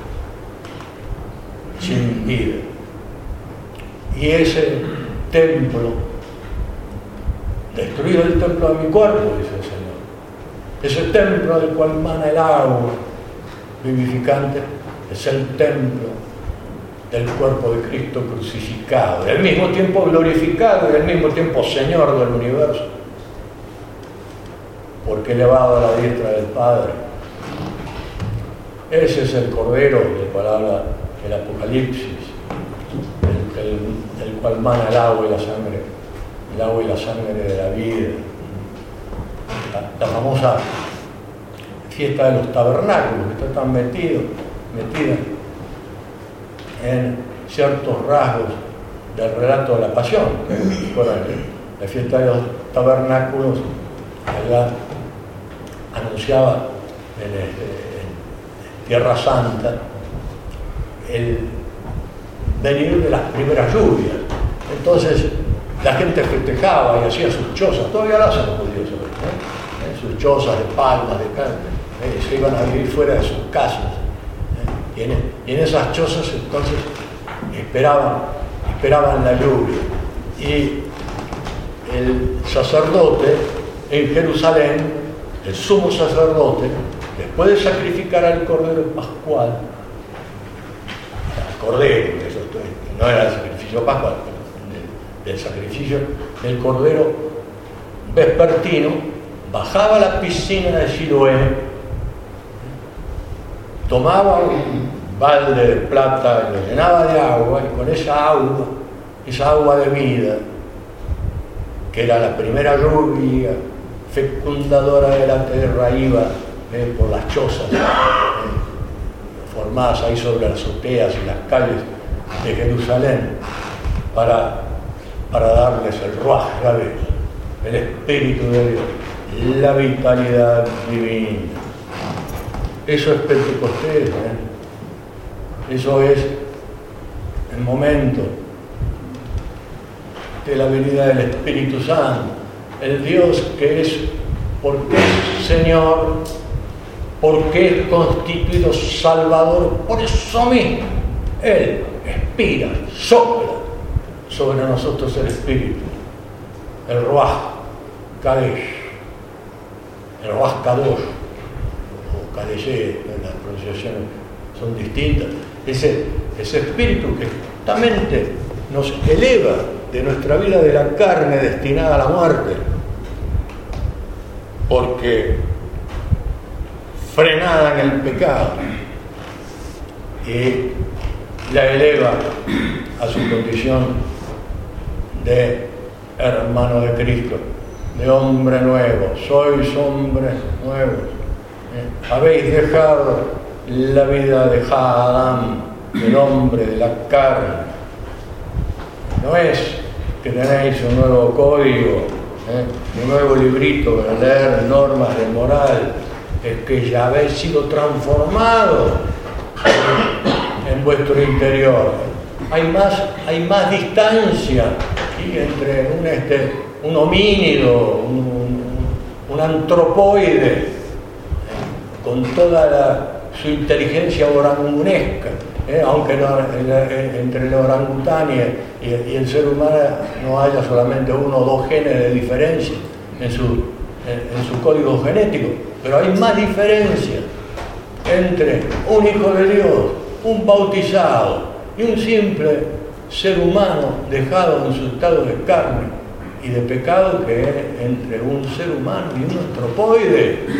sin vida. Y ese templo, destruido el templo de mi cuerpo, dice el Señor, ese templo del cual emana el agua vivificante, es el templo del cuerpo de Cristo crucificado, y al mismo tiempo glorificado y al mismo tiempo Señor del universo, porque elevado a la diestra del Padre. Ese es el Cordero del cual habla el Apocalipsis, el, el, del cual emana el agua y la sangre, el agua y la sangre de la vida. La, la famosa fiesta de los tabernáculos, que está tan metido, metida en ciertos rasgos del relato de la pasión. La fiesta de los tabernáculos allá anunciaba en, este, en Tierra Santa el venir de las primeras lluvias. Entonces la gente festejaba y hacía sus chozas, todavía lo hacen los judíos, ¿eh? sus chozas de palmas, de carne, ¿eh? se iban a vivir fuera de sus casas, ¿eh? y, en, y en esas chozas entonces esperaban, esperaban la lluvia. Y el sacerdote en Jerusalén, el sumo sacerdote, después de sacrificar al Cordero Pascual, al Cordero, eso no era el sacrificio pascual, del, del sacrificio del Cordero vespertino, bajaba a la piscina de Siloé, tomaba un balde de plata, lo llenaba de agua, y con esa agua, esa agua de vida, que era la primera lluvia fecundadora de la tierra, iba eh, por las chozas eh, formadas ahí sobre las azoteas y las calles de Jerusalén, para, para darles el ruaj Gabé, el Espíritu de Dios, la vitalidad divina. Eso es Pentecostés, ¿eh? Eso es el momento de la venida del Espíritu Santo, el Dios que es, porque es Señor, porque es constituido Salvador, por eso mismo Él expira, sopla sobre nosotros el Espíritu, el Ruaj Kadesh, el Ruaj Kadosh, o Kadesh, las pronunciaciones son distintas. Ese, ese Espíritu que justamente nos eleva de nuestra vida de la carne destinada a la muerte, porque frenada en el pecado, y la eleva a su condición de hermano de Cristo, de hombre nuevo. Sois hombres nuevos, ¿eh? Habéis dejado la vida de Adán, del hombre, de la carne. No es que tenéis un nuevo código, ¿eh? un nuevo librito para leer normas de moral, es que ya habéis sido transformados en vuestro interior. Hay más, hay más distancia, ¿sí? entre un, este, un homínido, un, un, un antropoide, ¿eh? con toda la, su inteligencia orangunesca. Eh, aunque no, eh, entre el orangután y, y, y el ser humano no haya solamente uno o dos genes de diferencia en su, en, en su código genético, pero hay más diferencia entre un hijo de Dios, un bautizado y un simple ser humano dejado en su estado de carne y de pecado, que es entre un ser humano y un antropoide, ¿eh?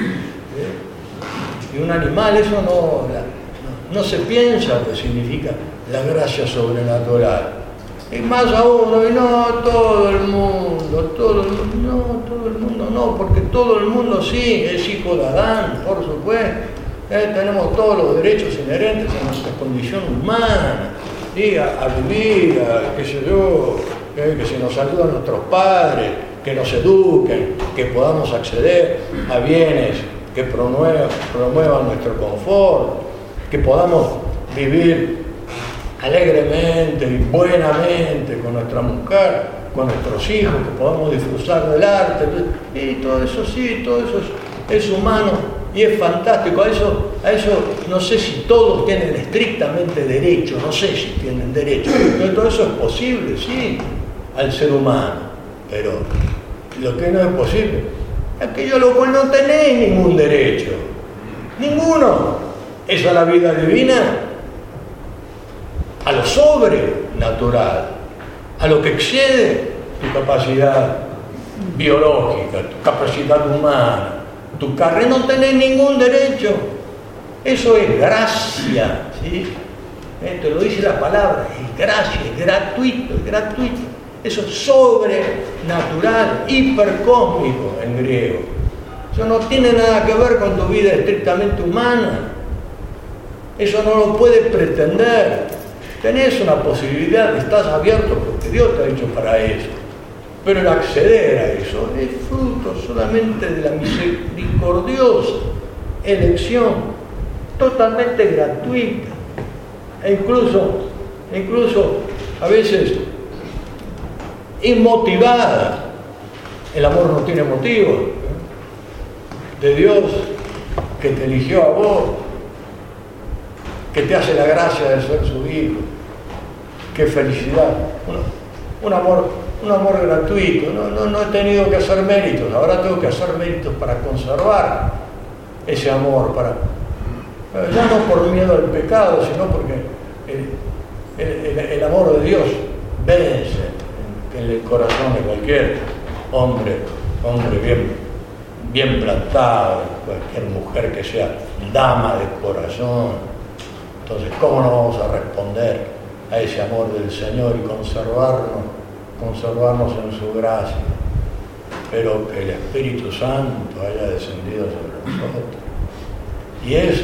y un animal. Eso no... La, No se piensa que significa la gracia sobrenatural. Y más aún, no todo el mundo, todo el mundo, no, todo el mundo no, porque todo el mundo sí es hijo de Adán, por supuesto, Eh, tenemos todos los derechos inherentes a nuestra condición humana, ¿sí? a, a vivir, a, qué sé yo, eh, que se nos ayuden nuestros padres, que nos eduquen, que podamos acceder a bienes que promuevan, promuevan nuestro confort, que podamos vivir alegremente y buenamente con nuestra mujer, con nuestros hijos, que podamos disfrutar del arte, y todo eso sí, todo eso es, es humano y es fantástico. A eso, a eso no sé si todos tienen estrictamente derecho, no sé si tienen derecho, pero todo eso es posible, sí, al ser humano, pero lo que no es posible es que yo lo cual no tenéis ningún derecho, ninguno, es a la vida divina, a lo sobrenatural, a lo que excede tu capacidad biológica, tu capacidad humana, tu carne, no tenés ningún derecho. Eso es gracia, ¿sí? Eh, te lo dice la palabra, es gracia, es gratuito, es gratuito. Eso es sobrenatural, hipercósmico en griego. Eso no tiene nada que ver con tu vida estrictamente humana. Eso no lo puedes pretender. Tenés una posibilidad, estás abierto porque Dios te ha hecho para eso. Pero el acceder a eso es fruto solamente de la misericordiosa elección, totalmente gratuita. E incluso, incluso a veces inmotivada. El amor no tiene motivo, ¿eh? De Dios que te eligió a vos, que te hace la gracia de ser su hijo. Qué felicidad. Un, un amor, un amor gratuito. No, no, no he tenido que hacer méritos, ahora tengo que hacer méritos para conservar ese amor, para, ya no por miedo al pecado, sino porque el, el, el, el amor de Dios vence en el corazón de cualquier hombre, hombre bien, bien plantado, cualquier mujer que sea dama de corazón. Entonces, ¿cómo no vamos a responder a ese amor del Señor y conservarnos, conservarnos en su gracia? Pero que el Espíritu Santo haya descendido sobre nosotros. Y eso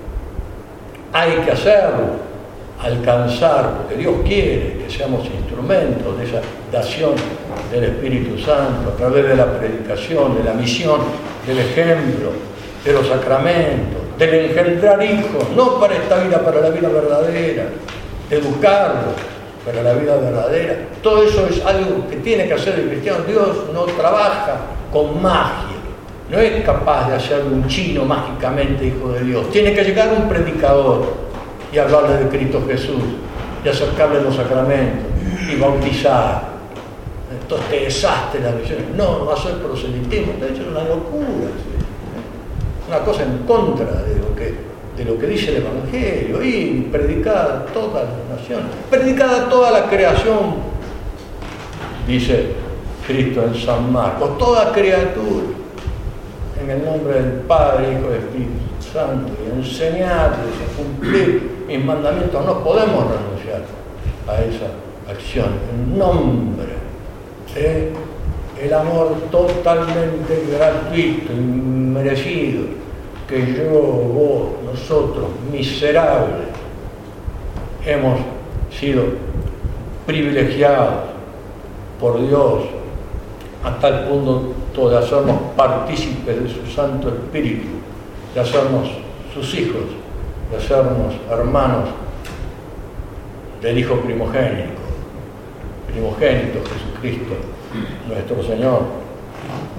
hay que hacerlo, alcanzar, porque Dios quiere que seamos instrumentos de esa dación del Espíritu Santo a través de la predicación, de la misión, del ejemplo, de los sacramentos, del engendrar hijos, no para esta vida, para la vida verdadera, de educarlos para la vida verdadera. Todo eso es algo que tiene que hacer el cristiano. Dios no trabaja con magia, no es capaz de hacer un chino mágicamente hijo de Dios. Tiene que llegar un predicador y hablarle de Cristo Jesús, y acercarle los sacramentos, y bautizar. Entonces te desastre la visión. No, va a ser proselitismo, de hecho es una locura, ¿sí? Una cosa en contra de lo que, de lo que dice el Evangelio, y predicada a todas las naciones, predicada a toda la creación, dice Cristo en San Marcos, toda criatura, en el nombre del Padre, Hijo y Espíritu Santo, y enseñarles a cumplir mis mandamientos. No podemos renunciar a esa acción en nombre de el amor totalmente gratuito, inmerecido, que yo, vos, nosotros, miserables, hemos sido privilegiados por Dios a tal punto de hacernos partícipes de su Santo Espíritu, de hacernos sus hijos, de hacernos hermanos del Hijo primogénito, primogénito Jesucristo, nuestro Señor.